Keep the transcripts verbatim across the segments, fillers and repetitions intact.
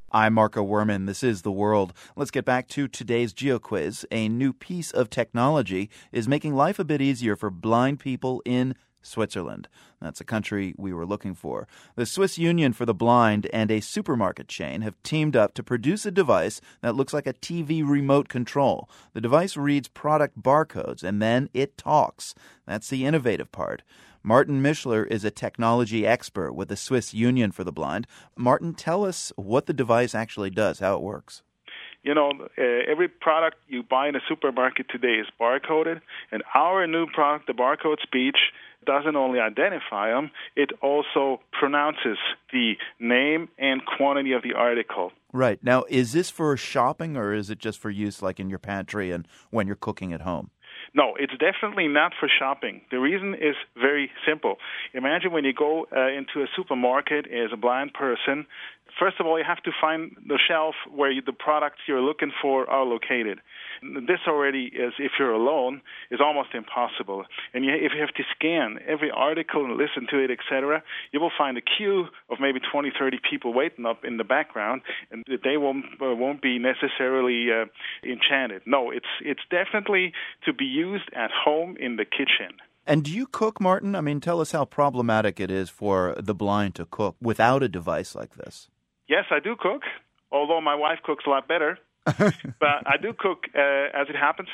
I'm Marco Werman. This is The World. Let's get back to today's GeoQuiz. A new piece of technology is making life a bit easier for blind people in Switzerland. That's a country we were looking for. The Swiss Union for the Blind and a supermarket chain have teamed up to produce a device that looks like a T V remote control. The device reads product barcodes and then it talks. That's the innovative part. Martin Mischler is a technology expert with the Swiss Union for the Blind. Martin, tell us what the device actually does, how it works. You know, uh, every product you buy in a supermarket today is barcoded, and our new product, the barcode speech, doesn't only identify them, it also pronounces the name and quantity of the article. Right. Now, is this for shopping or is it just for use like in your pantry and when you're cooking at home? No, it's definitely not for shopping. The reason is very simple. Imagine when you go uh, into a supermarket as a blind person, first of all, you have to find the shelf where you, the products you're looking for are located. This already is, if you're alone, is almost impossible. And you, if you have to scan every article and listen to it, et cetera, you will find a queue of maybe twenty, thirty people waiting up in the background, and they won't uh, won't be necessarily uh, enchanted. No, it's it's definitely to be used at home in the kitchen. And do you cook, Martin? I mean, tell us how problematic it is for the blind to cook without a device like this. Yes, I do cook, although my wife cooks a lot better. But I do cook uh, as it happens.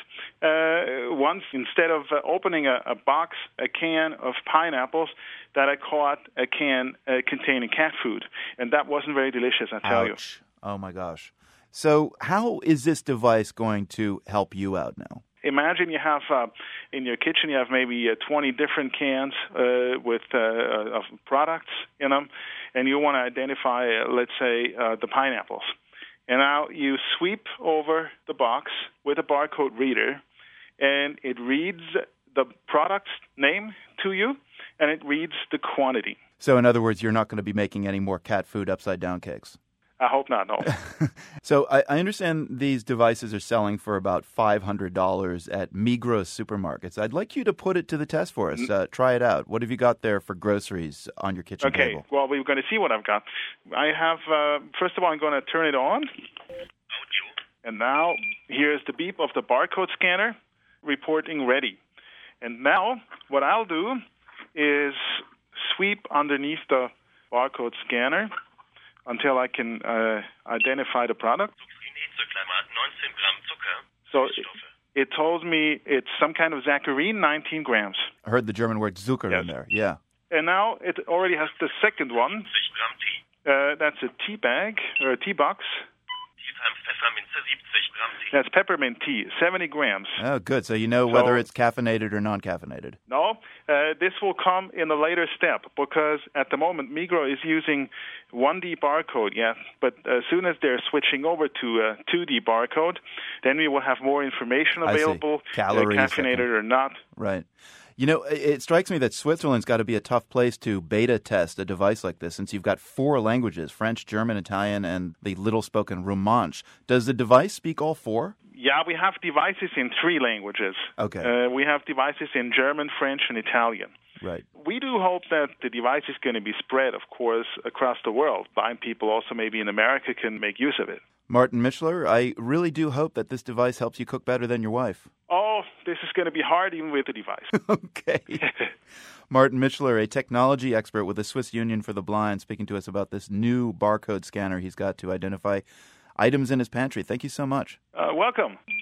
Uh, once, instead of uh, opening a, a box, a can of pineapples, that I caught a can uh, containing cat food. And that wasn't very delicious, I tell Ouch. you. Oh, my gosh. So how is this device going to help you out now? Imagine you have, uh, in your kitchen, you have maybe uh, twenty different cans uh, with uh, of products in them, and you want to identify, uh, let's say, uh, the pineapples. And now you sweep over the box with a barcode reader, and it reads the product's name to you, and it reads the quantity. So in other words, you're not going to be making any more cat food upside-down cakes? I hope not, no. So I, I understand these devices are selling for about five hundred dollars at Migros supermarkets. I'd like you to put it to the test for us. Mm-hmm. Uh, try it out. What have you got there for groceries on your kitchen okay. table? Okay, well, we're going to see what I've got. I have, uh, first of all, I'm going to turn it on. And now, here's the beep of the barcode scanner, reporting ready. And now, what I'll do is sweep underneath the barcode scanner until I can uh, identify the product. So it, it told me it's some kind of Saccharin, nineteen grams. I heard the German word Zucker yes. in there, yeah. And now it already has the second one. Uh, that's a tea bag, or a tea box. That's peppermint tea, seventy grams. Oh, good. So you know whether so, it's caffeinated or non-caffeinated. No, uh, this will come in a later step because at the moment Migros is using one D barcode, yes. But as soon as they're switching over to a two D barcode, then we will have more information available, calories, uh, caffeinated or not. Right. You know, it strikes me that Switzerland's got to be a tough place to beta test a device like this since you've got four languages, French, German, Italian, and the little-spoken Romansh. Does the device speak all four? Yeah, we have devices in three languages. Okay. Uh, we have devices in German, French, and Italian. Right. We do hope that the device is going to be spread, of course, across the world. Blind people also maybe in America can make use of it. Martin Mischler, I really do hope that this device helps you cook better than your wife. Oh, this is going to be hard even with the device. Okay. Martin Mischler, a technology expert with the Swiss Union for the Blind, speaking to us about this new barcode scanner he's got to identify items in his pantry. Thank you so much. Uh, welcome.